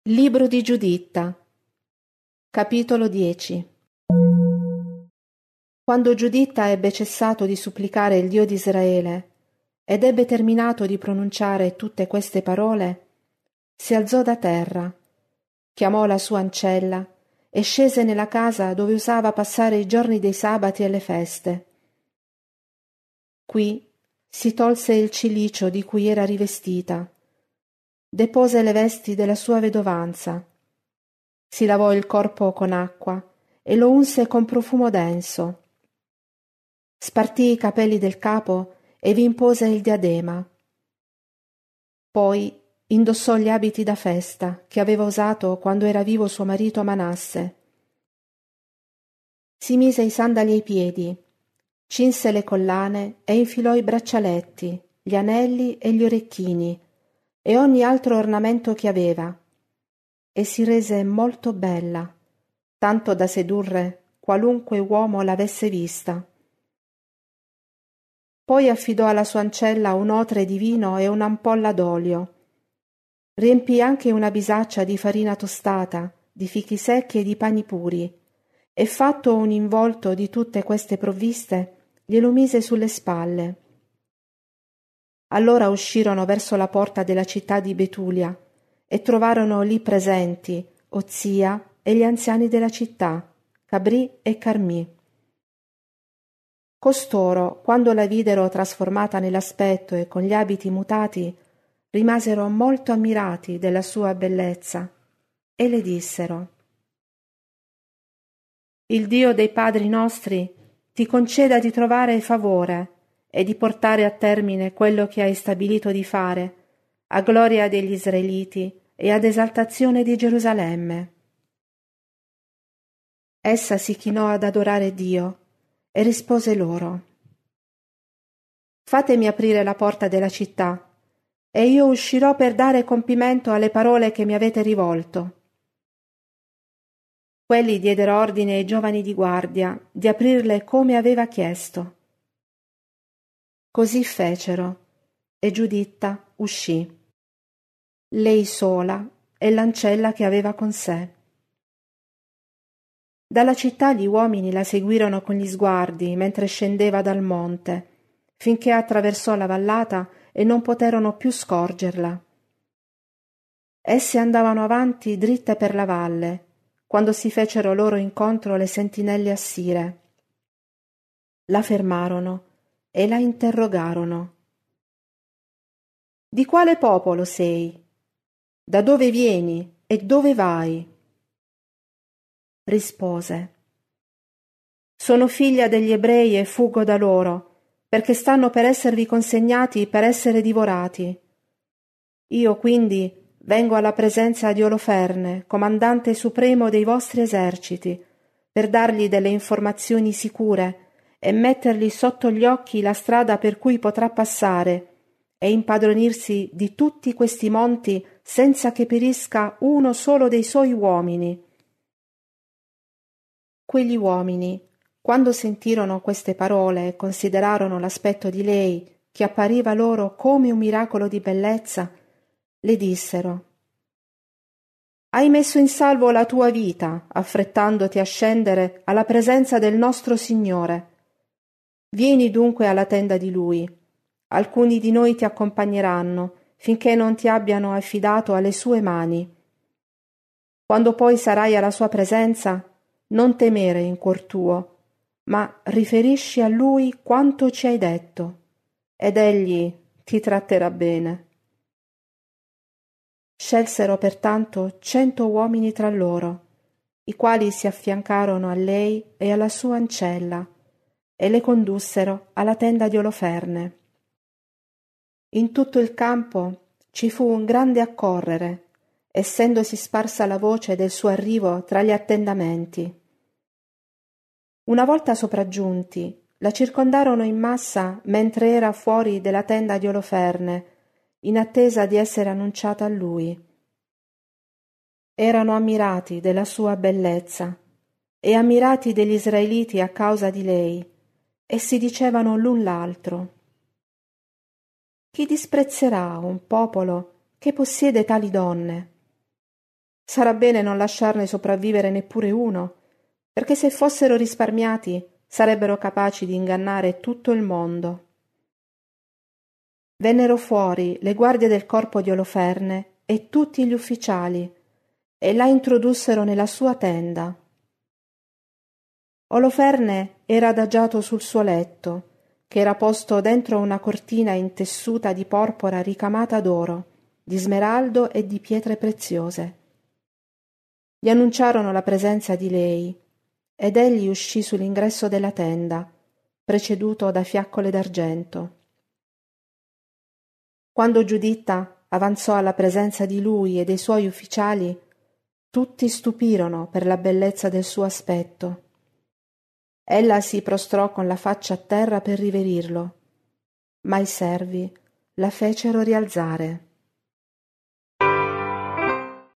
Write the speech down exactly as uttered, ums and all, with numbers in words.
Libro di Giuditta, capitolo dieci. Quando Giuditta ebbe cessato di supplicare il Dio di Israele ed ebbe terminato di pronunciare tutte queste parole, si alzò da terra, chiamò la sua ancella e scese nella casa dove usava passare i giorni dei sabati e le feste. Qui si tolse il cilicio di cui era rivestita, depose le vesti della sua vedovanza, si lavò il corpo con acqua e lo unse con profumo denso, spartì i capelli del capo e vi impose il diadema. Poi indossò gli abiti da festa che aveva usato quando era vivo suo marito Manasse. Si mise i sandali ai piedi, cinse le collane e infilò i braccialetti, gli anelli e gli orecchini e ogni altro ornamento che aveva, e si rese molto bella, tanto da sedurre qualunque uomo l'avesse vista. Poi affidò alla sua ancella un otre di vino e un'ampolla d'olio. Riempì anche una bisaccia di farina tostata, di fichi secchi e di pani puri, e fatto un involto di tutte queste provviste, glielo mise sulle spalle. Allora uscirono verso la porta della città di Betulia e trovarono lì presenti Ozia e gli anziani della città, Cabri e Carmì. Costoro, quando la videro trasformata nell'aspetto e con gli abiti mutati, rimasero molto ammirati della sua bellezza e le dissero: «Il Dio dei padri nostri ti conceda di trovare favore e di portare a termine quello che hai stabilito di fare, a gloria degli Israeliti e ad esaltazione di Gerusalemme». Essa si chinò ad adorare Dio e rispose loro: «Fatemi aprire la porta della città, e io uscirò per dare compimento alle parole che mi avete rivolto». Quelli diedero ordine ai giovani di guardia di aprirle come aveva chiesto. Così fecero, e Giuditta uscì, lei sola e l'ancella che aveva con sé. Dalla città gli uomini la seguirono con gli sguardi mentre scendeva dal monte, finché attraversò la vallata e non poterono più scorgerla. Esse andavano avanti dritte per la valle, quando si fecero loro incontro le sentinelle assire. La fermarono e la interrogarono. «Di quale popolo sei? Da dove vieni e dove vai?» Rispose: «Sono figlia degli ebrei e fuggo da loro, perché stanno per esservi consegnati per essere divorati. Io quindi vengo alla presenza di Oloferne, comandante supremo dei vostri eserciti, per dargli delle informazioni sicure e mettergli sotto gli occhi la strada per cui potrà passare e impadronirsi di tutti questi monti senza che perisca uno solo dei suoi uomini». Quegli uomini, quando sentirono queste parole e considerarono l'aspetto di lei, che appariva loro come un miracolo di bellezza, le dissero: «Hai messo in salvo la tua vita, affrettandoti a scendere alla presenza del nostro Signore. Vieni dunque alla tenda di Lui. Alcuni di noi ti accompagneranno, finché non ti abbiano affidato alle sue mani. Quando poi sarai alla sua presenza, non temere in cuor tuo, ma riferisci a Lui quanto ci hai detto, ed Egli ti tratterà bene». Scelsero pertanto cento uomini tra loro, i quali si affiancarono a lei e alla sua ancella, e le condussero alla tenda di Oloferne. In tutto il campo ci fu un grande accorrere, essendosi sparsa la voce del suo arrivo tra gli attendamenti. Una volta sopraggiunti, la circondarono in massa mentre era fuori della tenda di Oloferne, in attesa di essere annunciata a lui. Erano ammirati della sua bellezza e ammirati degli israeliti a causa di lei, e si dicevano l'un l'altro: «Chi disprezzerà un popolo che possiede tali donne?» Sarà bene non lasciarne sopravvivere neppure uno, perché se fossero risparmiati sarebbero capaci di ingannare tutto il mondo. Vennero fuori le guardie del corpo di Oloferne e tutti gli ufficiali e la introdussero nella sua tenda. Oloferne era adagiato sul suo letto, che era posto dentro una cortina intessuta di porpora ricamata d'oro, di smeraldo e di pietre preziose. Gli annunciarono la presenza di lei, ed egli uscì sull'ingresso della tenda, preceduto da fiaccole d'argento. Quando Giuditta avanzò alla presenza di lui e dei suoi ufficiali, tutti stupirono per la bellezza del suo aspetto. Ella si prostrò con la faccia a terra per riverirlo, ma i servi la fecero rialzare.